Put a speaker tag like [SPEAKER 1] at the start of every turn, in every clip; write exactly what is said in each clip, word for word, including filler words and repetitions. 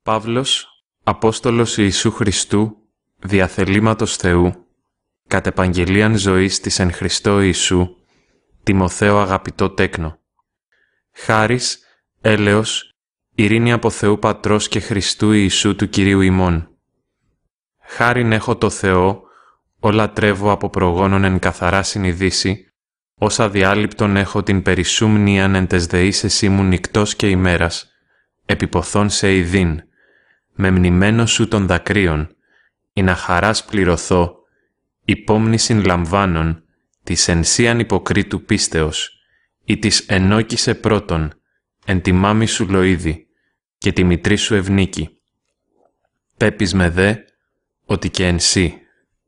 [SPEAKER 1] Παύλος, Απόστολος Ιησού Χριστού, διαθελήματος Θεού, κατ' επαγγελίαν ζωής της εν Χριστώ Ιησού, Τιμοθέο αγαπητό τέκνο. Χάρις, έλεος, ειρήνη από Θεού Πατρός και Χριστού Ιησού του Κυρίου ημών. Χάριν έχω το Θεό, όλα τρέβω από προγόνων εν καθαρά συνειδήσει, ως αδιάλειπτον έχω την περισσού μνήαν εν τες δεήσεις ήμουν νυκτός και ημέρας, επιποθών σε ειδήν, με μνημένο σου των δακρύων, ή να χαράς πληρωθώ, υπόμνησιν λαμβάνων, της ενσίαν υποκρίτου πίστεως, ή της ενόκησε πρώτον, εν τη μάμη σου λοΐδη, και τη μητρή σου ευνίκη. Πέπεις με δε, ότι και εν σύ.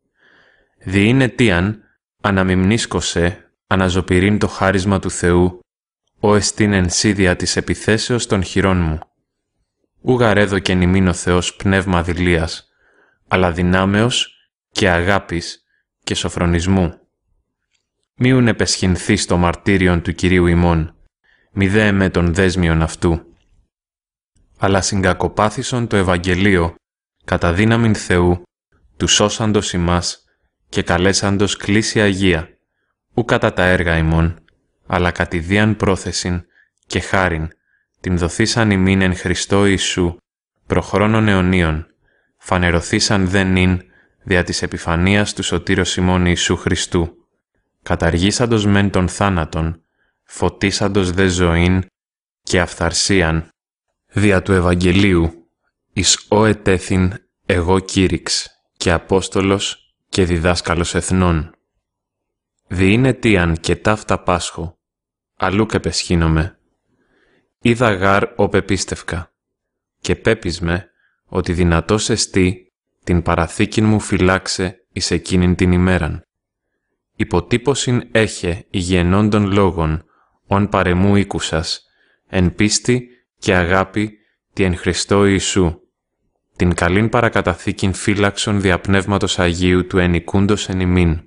[SPEAKER 1] Δι είναι τίαν, αναμιμνίσκωσε, αναζωπηρήν το χάρισμα του Θεού, ο εστίν εν σύ δια της επιθέσεως των χειρών μου. Ουγαρέδο και νημήν ο Θεός πνεύμα δειλίας, αλλά δυνάμεως και αγάπης και σοφρονισμού. Μίουν επεσχυνθείς το μαρτύριον του Κυρίου ημών, μη δε εμέ των δέσμιων αυτού. Αλλά συγκακοπάθησον το Ευαγγελίο, κατά δύναμην Θεού, του σώσαντος ημάς και καλέσαντος κλίση Αγία, ου κατά τα έργα ημών, αλλά κατηδίαν πρόθεσιν και χάριν, την δοθήσαν ημίν εν Χριστώ Ιησού, προχρόνων αιωνίων, φανερωθήσαν δεν ειν δια της επιφανείας του σωτήρος ημών Ιησού Χριστού, καταργήσαντος μεν των θάνατων, φωτίσαντος δε ζωήν και αυθαρσίαν, δια του Ευαγγελίου, εις ο ετέθην εγώ κήρυξ και Απόστολος και διδάσκαλος εθνών. Δι είναι τίαν και ταύτα πάσχω, αλλούκ επεσχύνομαι. Είδα γάρ ο πεπίστευκα, και πέπισμε ότι δυνατός εστί την παραθήκην μου φυλάξε εις εκείνην την ημέραν. Υποτύπωσιν έχε υγιενόντων λόγων, ον παρεμού οίκουσας, εν πίστη και αγάπη τη εν Χριστώ Ιησού, την καλήν παρακαταθήκην φύλαξον δια Πνεύματος Αγίου του ενικούντος εν ημίν.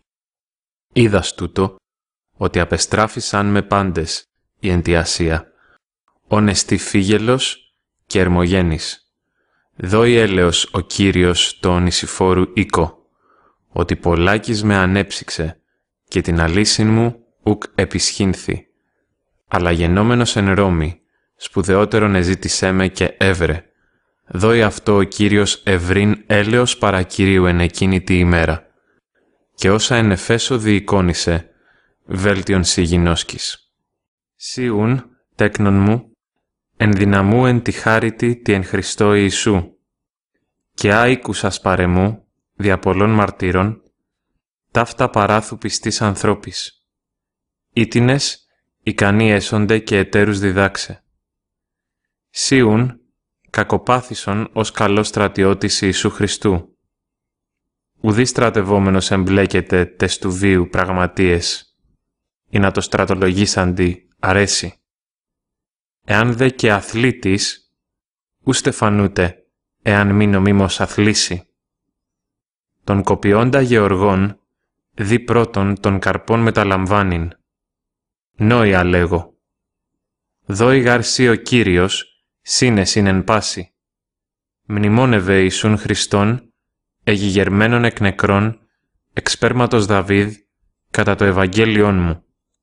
[SPEAKER 1] Είδας τούτο, ότι απεστράφησαν με πάντες η εν τη Ασία, ον εστί φύγελος και ερμογένης. Δώει έλεος ο Κύριος το ονησιφόρου οίκο, ότι πολλάκις με ανέψυξε και την αλήσιν μου ουκ επισχύνθη. Αλλά γενόμενος εν Ρώμη, σπουδαιότερον εζήτησέ με και έβρε. Δώει αυτό ο Κύριος ευρύν έλεος παρά Κυρίου εν εκείνη τη ημέρα. Και όσα εν Εφέσω διεικόνησε, βέλτιον σοι γινώσκης. Σιούν, τέκνον μου, εν δυναμού εν τη χάριτη τη εν Χριστώ Ιησού. Και άικουσας παρεμού, δια πολλών μαρτύρων, ταύτα παράθου πιστής ανθρώπης. Ήτινες, ικανοί έσονται και εταίρους διδάξε. Σίουν, κακοπάθησον ως καλός στρατιώτης Ιησού Χριστού. Ουδή στρατευόμενος εμπλέκεται τες του βίου πραγματείες, ή να το στρατολογήσαντι αρέσει. Εάν δε και αθλήτης, ου στεφανούτε, εάν μη νομίμως αθλήσει. Τον κοπιώντα γεωργών, δι πρώτον των καρπών μεταλαμβάνειν. Νόη αλέγω. Δώη γαρσί ο Κύριος, σύνεσιν εν πάση. Μνημόνευε Ιησούν Χριστόν, εγιγερμένον εκ νεκρών, εξ σπέρματος Δαβίδ, κατά το Ευαγγέλιόν μου.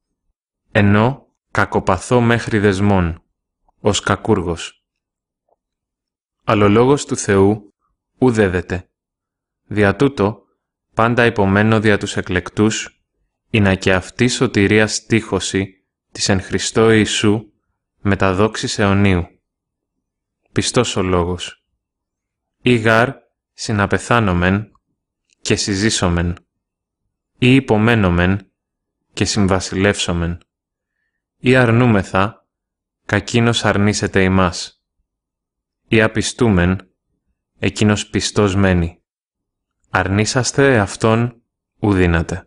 [SPEAKER 1] Ενώ κακοπαθώ μέχρι δεσμών, ως κακούργος. Αλλά ο λόγος του Θεού ου δέδεται. Δια τούτο, πάντα υπομένω δια τους εκλεκτούς, ή να και αυτή σωτηρία στίχωση της εν Χριστώ Ιησού μεταδόξης αιωνίου. Πιστός ο λόγος. Ή γάρ συναπεθάνομεν και συζήσομεν, ή υπομένομεν και συμβασιλεύσομεν, ή αρνούμεθα, κακίνος αρνήσεται ημάς, ή απιστούμεν, εκείνος πιστός μένει. Αρνήσαστε αυτόν ουδύνατε.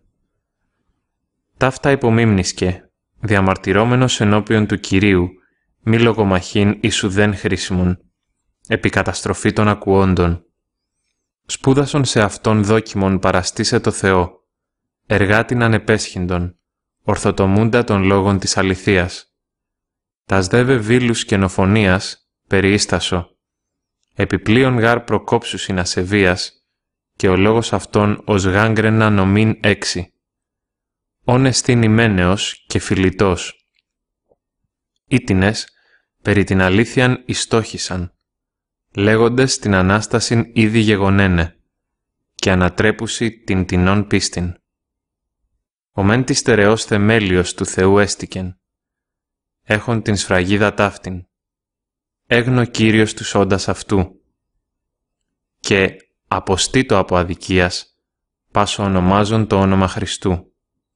[SPEAKER 1] Ταύτα υπομίμνησκε, διαμαρτυρόμενος ενώπιον του Κυρίου, μη λογομαχήν ίσου δεν χρήσιμον, επί καταστροφή των ακουόντων. Σπούδασον σε αυτόν δόκιμον παραστήσε το Θεό, εργάτην ανεπέσχυντον, ορθοτομούντα των λόγων της αληθείας. Τας δε βεβήλους καινοφωνίας περιίστασο, Επιπλέον γάρ προκόψουσιν ασεβίας, και ο λόγος αυτόν ως γάγκρενα νομήν έξι. Όν εστίνημένεος και φιλιτός. Ήτινες, περί την αλήθειαν ιστόχησαν, λέγοντες την Ανάστασιν ήδη γεγονένε, και ανατρέπουσι την τινών πίστην. Ο μεν της στερεός θεμέλιος του Θεού έστικεν, έχον την σφραγίδα ταύτην, έγνω Κύριος τους όντας αυτού, και αποστήτω από αδικίας, πάσο ονομάζον το όνομα Χριστού.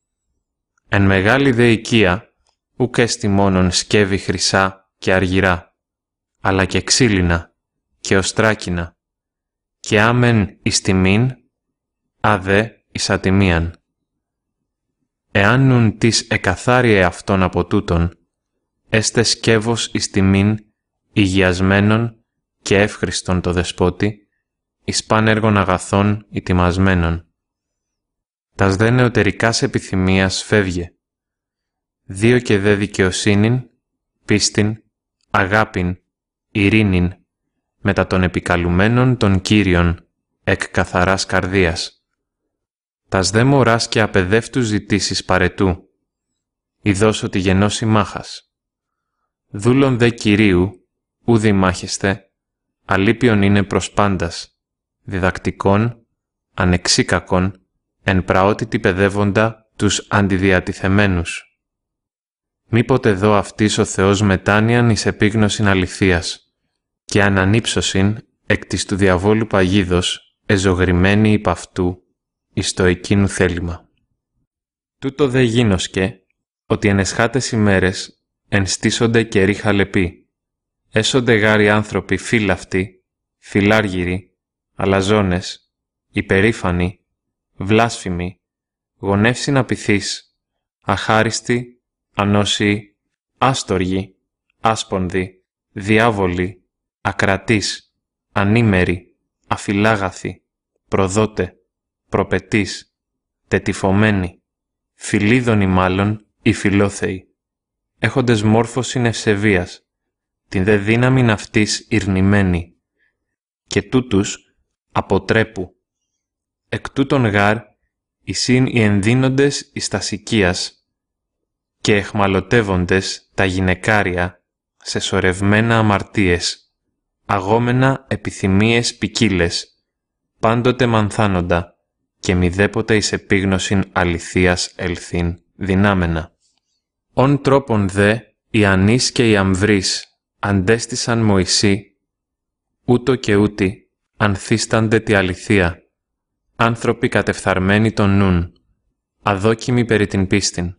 [SPEAKER 1] Εν μεγάλη δε οικία, ουκ έστι μόνον σκεύη χρυσά και αργυρά, αλλά και ξύλινα και οστράκινα, και άμεν εις τιμήν, αδέ εις ατιμίαν. Εάν νουν της εκαθάριε αυτόν από τούτον, έστε σκεύος εις τιμήν υγιασμένον και εύχριστον το δεσπότη, εις πάνεργων αγαθών ετοιμασμένων. Τας δε νεωτερικάς επιθυμίας φεύγε. Δύο και δε δικαιοσύνην, πίστην, αγάπην, ειρήνην, μετά των επικαλουμένων των Κύριων, εκ καθαράς καρδίας. Τας δε μωράς και απεδεύτους ζητήσεις παρετού, ειδός ότι γενώσει μάχας. Δούλων δε Κυρίου, ουδι μάχεστε, αλήπιον είναι προς πάντας, διδακτικών, ανεξίκακων, εν πραότητη παιδεύοντα τους αντιδιατηθεμένους. Μήποτε δω αυτής ο Θεός μετάνοιαν εις επίγνωσιν αληθείας, και ανανύψωσιν εκ της του διαβόλου παγίδος, εζωγρημένη υπ' αυτού, εις το εκείνου θέλημα. Τούτο δε γίνοσκε, ότι εν εσχάτες ημέρες ενστήσονται καιροί χαλεποί, έσονται γάροι άνθρωποι φύλαυτοι, φιλάργυροι, αλαζόνες, υπερήφανοι, βλάσφημοι, γονεύσιν απειθείς, αχάριστοι, ανώσιοι, άστοργοι, άσπονδοι, διάβολοι, ακρατείς, ανήμεροι, αφιλάγαθοι, προδότε, προπετείς, τετυφωμένοι, φιλίδωνοι μάλλον ή φιλόθεοι, έχοντες μόρφωσιν ευσεβίας, την δε δύναμην αυτής ειρνημένη, και τούτους αποτρέπου. Εκ τούτων γάρ, εισήν οι ενδύνοντες εις τας οικίας, και εχμαλωτεύοντες τα γυναικάρια σε σωρευμένα αμαρτίες, αγόμενα επιθυμίες ποικίλες, πάντοτε μανθάνοντα, και μηδέποτε εις επίγνωσιν αληθείας ελθύν δυνάμενα. Ον τρόπον δε οι ανείς και οι αμβρείς αντέστησαν Μωυσή, ούτω και ούτι ανθίστανται τη αληθεία, άνθρωποι κατεφθαρμένοι των νουν, αδόκιμοι περί την πίστην.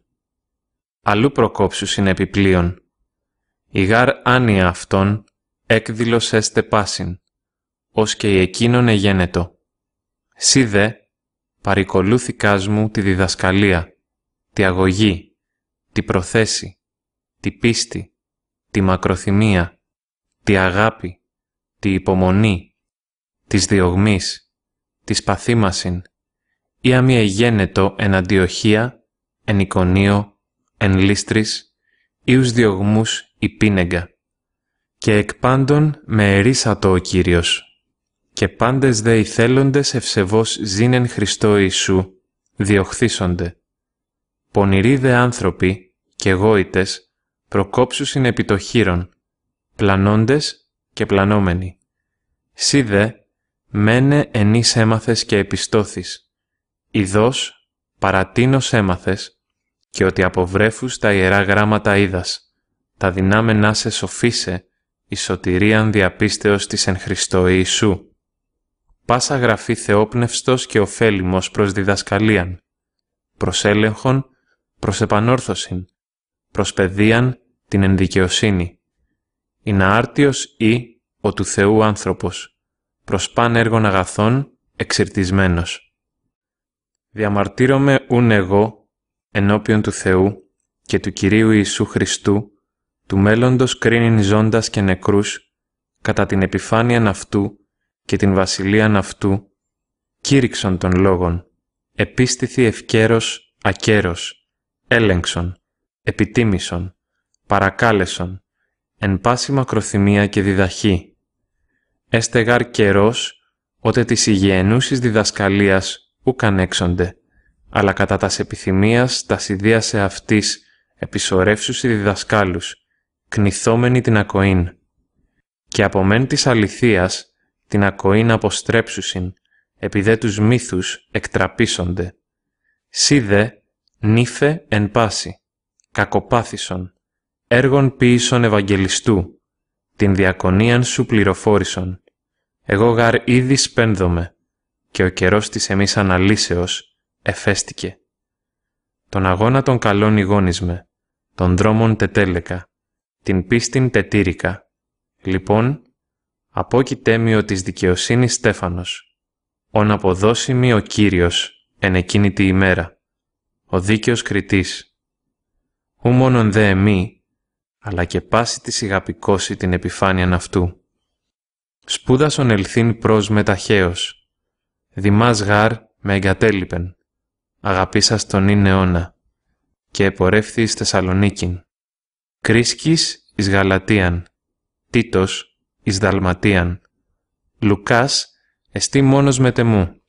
[SPEAKER 1] Αλλού προκόψουσιν επιπλέον. Η γάρ άνοια αυτών έκδηλος έστε πάσιν, ως και η εκείνον εγένετο. Σύ δε παρικολούθηκάς μου τη διδασκαλία, τη αγωγή, τη προθέση, τη πίστη, τη μακροθυμία, τη αγάπη, τη υπομονή, της διωγμής, της παθήμασιν, ή αμή εγένετο εν Αντιοχία, εν Ικονίο, εν Λύστρης, ήους διωγμούς η πίνεγκα. Και εκ πάντων με ερίσατο ο Κύριος, και πάντες δε οι θέλοντες ευσεβώς ζήνεν Χριστό Ιησού, διωχθήσονται. Πονηροί δε άνθρωποι και γόητες προκόψουσιν επί το χείρον, πλανώντες και πλανόμενοι. Σύ δε μένε ενείς έμαθες και επιστώθης, ειδός παρατείνος έμαθες, και ότι από βρέφους τα ιερά γράμματα είδας, τα δυνάμενά σε σοφίσε, η σωτηρίαν διαπίστεως της εν Χριστώ Ιησού. Πάσα γραφή θεόπνευστος και ωφέλιμος προς διδασκαλίαν, προς έλεγχον, προς επανόρθωσιν, προς παιδείαν την ενδικαιοσύνη. Είναι άρτιος ή ο του Θεού άνθρωπος, προς παν έργων αγαθών εξυρτισμένος. Διαμαρτύρομαι ούν εγώ, ενώπιον του Θεού και του Κυρίου Ιησού Χριστού, του μέλλοντος κρίνειν ζώντας και νεκρούς, κατά την επιφάνειαν αυτού και την βασιλείαν αυτού, κήρυξον των λόγων, επίστηθη ευκαίρος ακέρος, έλεγξον, επιτίμησον, παρακάλεσον, εν πάση μακροθυμία και διδαχή. Έστε γάρ καιρός, ότε της υγιενούσης διδασκαλίας ουκ ανέξονται, αλλά κατά τας επιθυμίας τας ιδίας αυτής επισορεύσουσι διδασκάλους, κνηθόμενοι την ακοήν. Και από μεν της αληθείας την ακοήν αποστρέψουσιν, επί τους μύθους εκτραπήσονται. Σύ δε, νύφε εν πάση, κακοπάθησον, έργων ποίησον Ευαγγελιστού, την διακονίαν σου πληροφόρησον. Εγώ γάρ ήδη σπένδομαι, και ο καιρός της εμείς αναλύσεως εφέστηκε. Τον αγώνα των καλών ηγόνισμε, των δρόμων τετέλεκα, την πίστην τετήρικα. Λοιπόν, απόκειτέ μη ο της δικαιοσύνης στέφανος, ον αποδώσει μη ο Κύριος εν εκείνη τη ημέρα, ο δίκαιος κριτής. Ου μόνον δε εμεί, αλλά και πάση της ηγαπικώσει την επιφάνειαν αυτού. Σπούδασον ελθύν προς με ταχαίως, δημάς γάρ με εγκατέλειπεν, αγαπήσας τον ίν αιώνα, και επορεύθη εις Θεσσαλονίκην. Κρίσκης εις Γαλατίαν, Τίτος εις Δαλματίαν, Λουκάς εστί μόνος μετεμού.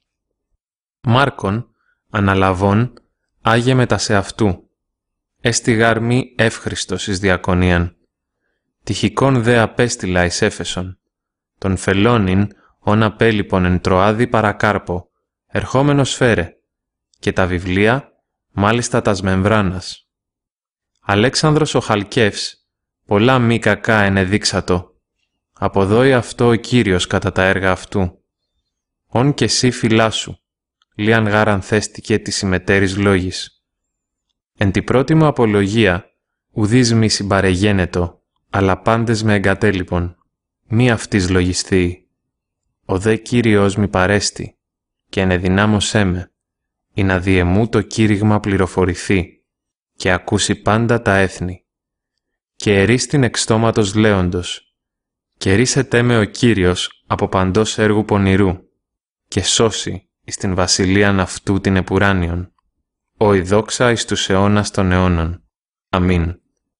[SPEAKER 1] Μάρκον, αναλαβών, άγε μετά σε αυτού, έστι γάρ μη εύχριστος εις διακονίαν. Τυχικόν δε απέστειλα εις Έφεσον, τον φελώνην ον απέλειπον εν Τροάδη παρακάρπο, ερχόμενος φέρε, και τα βιβλία, μάλιστα τας μεμβράνας. Αλέξανδρος ο Χαλκεύς, πολλά μη κακά ενεδείξατο, αποδόει αυτό ο Κύριος κατά τα έργα αυτού. Ον και εσύ φυλάσου, λίαν γάρ ανθέστηκε της συμμετέρης λόγης. Εν τη πρώτη μου απολογία, ουδείς μη συμπαρεγένετο, αλλά πάντες με εγκατέλειπον, μη αυτής λογισθείη. Ο δε Κύριος μη παρέστη, και ενεδυνάμωσέ με, ή να διεμού το κήρυγμα πληροφορηθεί, και ακούσει πάντα τα έθνη. Και ερίστην εξτόματος λέοντος, και ρίσετέ με ο Κύριος από παντός έργου πονηρού, και σώσει εις την βασιλείαν αυτού την επουράνιον, ο η δόξα εις τους αιώνας των αιώνων. Αμήν.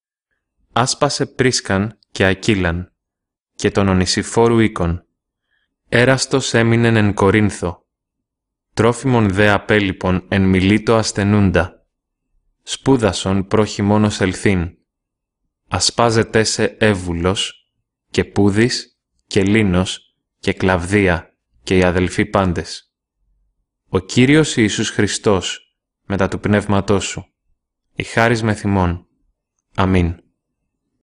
[SPEAKER 1] Άσπασε Πρίσκαν και Ακύλαν, και τον Ονησιφόρου οίκον. Έραστος έμεινεν εν Κορίνθο, τρόφιμον δε απέλειπον εν Μιλήτο ασθενούντα. Σπούδασον πρόχει μόνος ελθύν. Ασπάζεται σε Εύβουλος, και Πούδης, και Λίνος, και Κλαβδία, και οι αδελφοί πάντες. Ο Κύριος Ιησούς Χριστός, μετά του πνεύματός σου, η χάρις με θυμών. Αμήν.